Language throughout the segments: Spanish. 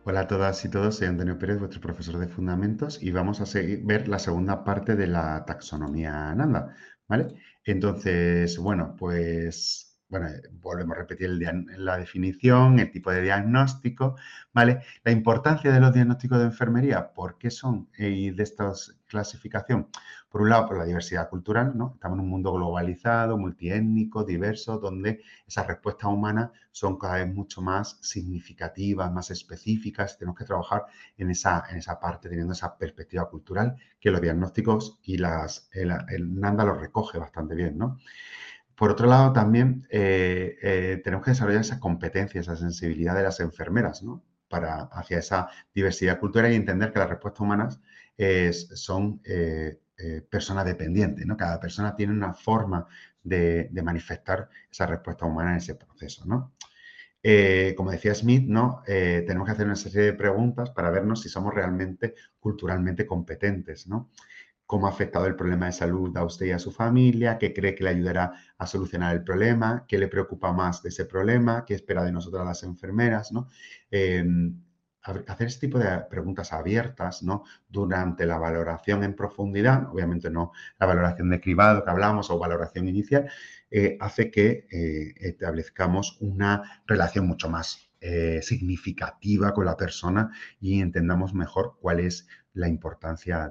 Hola a todas y todos, soy Antonio Pérez, vuestro profesor de Fundamentos, y vamos a ver la segunda parte de la taxonomía Ananda, ¿vale? Entonces, bueno, pues, bueno, volvemos a repetir la definición, el tipo de diagnóstico, ¿vale? La importancia de los diagnósticos de enfermería, ¿por qué son? Y de esta clasificación, por un lado, por la diversidad cultural, ¿no? Estamos en un mundo globalizado, multiétnico, diverso, donde esas respuestas humanas son cada vez mucho más significativas, más específicas. Tenemos que trabajar en esa parte, teniendo esa perspectiva cultural, que los diagnósticos y el NANDA lo recoge bastante bien, ¿no? Por otro lado, también tenemos que desarrollar esa competencia, esa sensibilidad de las enfermeras, ¿no? Hacia esa diversidad cultural y entender que las respuestas humanas son personas dependientes, ¿no? Cada persona tiene una forma de manifestar esa respuesta humana en ese proceso, ¿no? Como decía Smith, ¿no? Tenemos que hacer una serie de preguntas para vernos si somos realmente culturalmente competentes, ¿no? ¿Cómo ha afectado el problema de salud a usted y a su familia? ¿Qué cree que le ayudará a solucionar el problema? ¿Qué le preocupa más de ese problema? ¿Qué espera de nosotras las enfermeras? ¿No? Eh, Hacer este tipo de preguntas abiertas, ¿no? Durante la valoración en profundidad, obviamente no la valoración de cribado que hablamos o valoración inicial, hace que establezcamos una relación mucho más significativa con la persona y entendamos mejor cuál es la importancia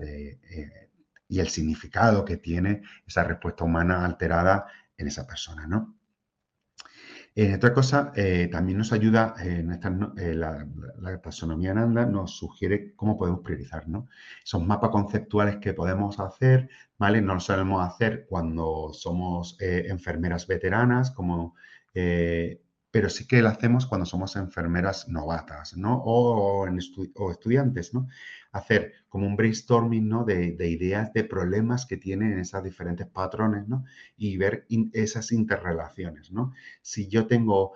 y el significado que tiene esa respuesta humana alterada en esa persona, ¿no? Otra cosa, también nos ayuda, la taxonomía Ananda nos sugiere cómo podemos priorizar, ¿no? Esos mapas conceptuales que podemos hacer, ¿vale? No lo solemos hacer cuando somos enfermeras veteranas, pero sí que lo hacemos cuando somos enfermeras novatas, ¿no? O estudiantes, ¿no? Hacer como un brainstorming, ¿no? De ideas, de problemas que tienen esos diferentes patrones, ¿no? Y ver esas interrelaciones, ¿no? Si yo tengo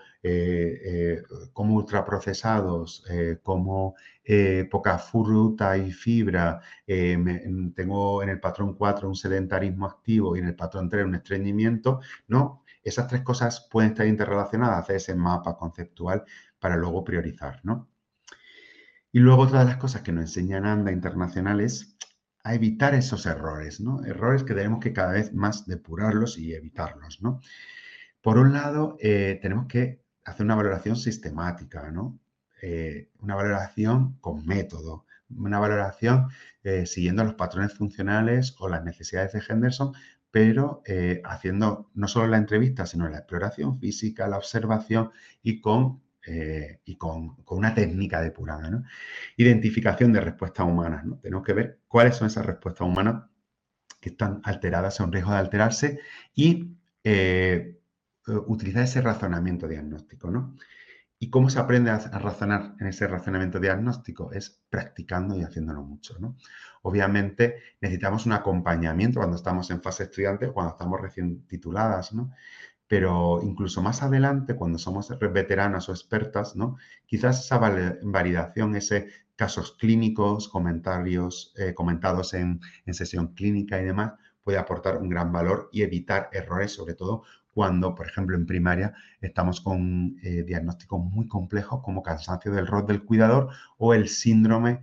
como ultraprocesados, como poca fruta y fibra, tengo en el patrón 4 un sedentarismo activo y en el patrón 3 un estreñimiento, ¿no? Esas tres cosas pueden estar interrelacionadas, hacer ese mapa conceptual para luego priorizar, ¿no? Y luego otra de las cosas que nos enseñan ANDA Internacional es a evitar esos errores, ¿no? Errores que tenemos que cada vez más depurarlos y evitarlos, ¿no? Por un lado, tenemos que hacer una valoración sistemática, ¿no? Una valoración con método, una valoración siguiendo los patrones funcionales o las necesidades de Henderson, pero haciendo no solo la entrevista, sino la exploración física, la observación y con una técnica depurada, ¿no? Identificación de respuestas humanas, ¿no? Tenemos que ver cuáles son esas respuestas humanas que están alteradas, son riesgo de alterarse y utilizar ese razonamiento diagnóstico, ¿no? ¿Y cómo se aprende a razonar en ese razonamiento diagnóstico? Es practicando y haciéndolo mucho, ¿no? Obviamente necesitamos un acompañamiento cuando estamos en fase estudiante, cuando estamos recién tituladas, ¿no? Pero incluso más adelante, cuando somos veteranas o expertas, ¿no? Quizás esa validación, ese casos clínicos, comentarios comentados en sesión clínica y demás, puede aportar un gran valor y evitar errores, sobre todo cuando, por ejemplo, en primaria estamos con diagnósticos muy complejos como cansancio del rol del cuidador o el síndrome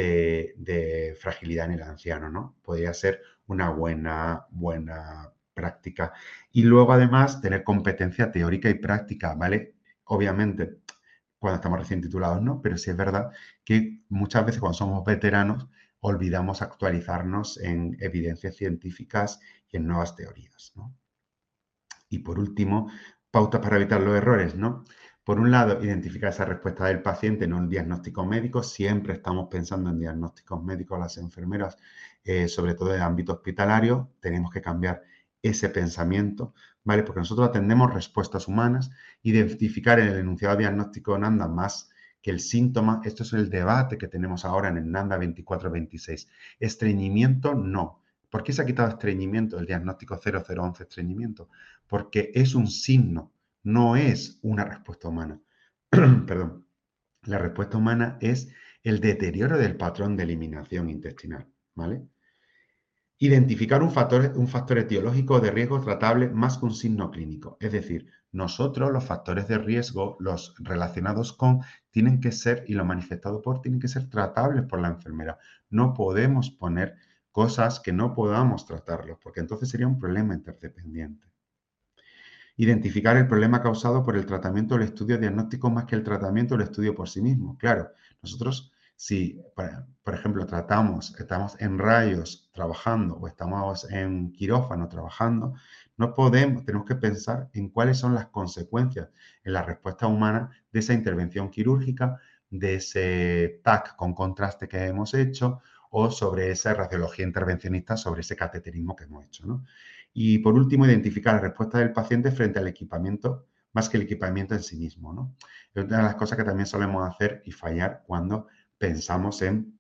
de fragilidad en el anciano, ¿no? Podría ser una buena práctica. Y luego, además, tener competencia teórica y práctica, ¿vale? Obviamente, cuando estamos recién titulados, no, pero sí es verdad que muchas veces cuando somos veteranos olvidamos actualizarnos en evidencias científicas y en nuevas teorías, ¿no? Y por último, pautas para evitar los errores, ¿no? Por un lado, identificar esa respuesta del paciente, no el diagnóstico médico. Siempre estamos pensando en diagnósticos médicos las enfermeras, sobre todo en el ámbito hospitalario. Tenemos que cambiar ese pensamiento, ¿vale? Porque nosotros atendemos respuestas humanas. Identificar en el enunciado diagnóstico NANDA más que el síntoma. Esto es el debate que tenemos ahora en el NANDA 24-26. Estreñimiento, no. ¿Por qué se ha quitado estreñimiento, el diagnóstico 0011 estreñimiento? Porque es un signo, no es una respuesta humana. Perdón. La respuesta humana es el deterioro del patrón de eliminación intestinal, ¿vale? Identificar un factor etiológico de riesgo tratable más que un signo clínico. Es decir, nosotros los factores de riesgo, los relacionados con, tienen que ser, y lo manifestado por, tienen que ser tratables por la enfermera. No podemos poner cosas que no podamos tratarlos, porque entonces sería un problema interdependiente. Identificar el problema causado por el tratamiento o el estudio diagnóstico más que el tratamiento o el estudio por sí mismo. Claro, nosotros si, por ejemplo, estamos en rayos trabajando o estamos en quirófano trabajando, no podemos, tenemos que pensar en cuáles son las consecuencias en la respuesta humana de esa intervención quirúrgica, de ese TAC con contraste que hemos hecho o sobre esa radiología intervencionista, sobre ese cateterismo que hemos hecho, ¿no? Y por último, identificar la respuesta del paciente frente al equipamiento, más que el equipamiento en sí mismo, ¿no? Es una de las cosas que también solemos hacer y fallar cuando pensamos en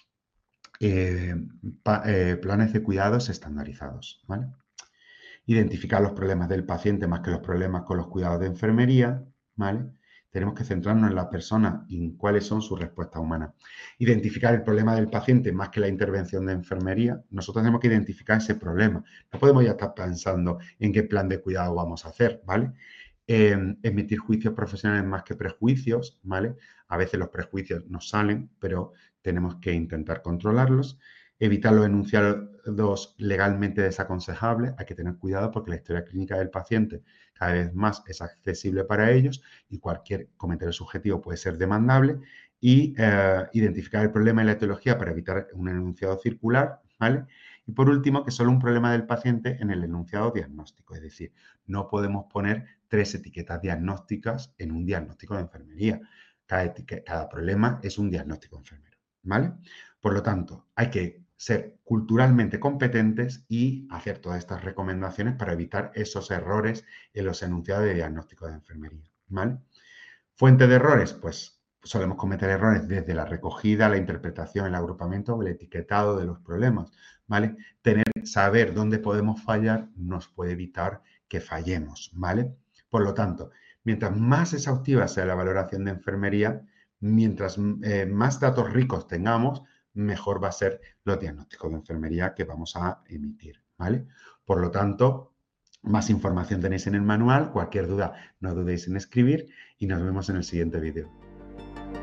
planes de cuidados estandarizados, ¿vale? Identificar los problemas del paciente más que los problemas con los cuidados de enfermería, ¿vale? Tenemos que centrarnos en la persona y en cuáles son sus respuestas humanas. Identificar el problema del paciente más que la intervención de enfermería. Nosotros tenemos que identificar ese problema. No podemos ya estar pensando en qué plan de cuidado vamos a hacer, ¿vale? Emitir juicios profesionales más que prejuicios, ¿vale? A veces los prejuicios nos salen, pero tenemos que intentar controlarlos. Evitar los enunciados legalmente desaconsejables. Hay que tener cuidado porque la historia clínica del paciente cada vez más es accesible para ellos y cualquier comentario subjetivo puede ser demandable. Y identificar el problema y la etiología para evitar un enunciado circular, ¿vale? Y por último, que solo un problema del paciente en el enunciado diagnóstico. Es decir, no podemos poner 3 etiquetas diagnósticas en un diagnóstico de enfermería. Cada problema es un diagnóstico enfermero, ¿vale? Por lo tanto, hay que ser culturalmente competentes y hacer todas estas recomendaciones para evitar esos errores en los enunciados de diagnóstico de enfermería, ¿vale? Fuente de errores, pues solemos cometer errores desde la recogida, la interpretación, el agrupamiento o el etiquetado de los problemas, ¿vale? Saber dónde podemos fallar nos puede evitar que fallemos, ¿vale? Por lo tanto, mientras más exhaustiva sea la valoración de enfermería, mientras más datos ricos tengamos, mejor va a ser los diagnósticos de enfermería que vamos a emitir, ¿vale? Por lo tanto, más información tenéis en el manual. Cualquier duda, no dudéis en escribir y nos vemos en el siguiente vídeo.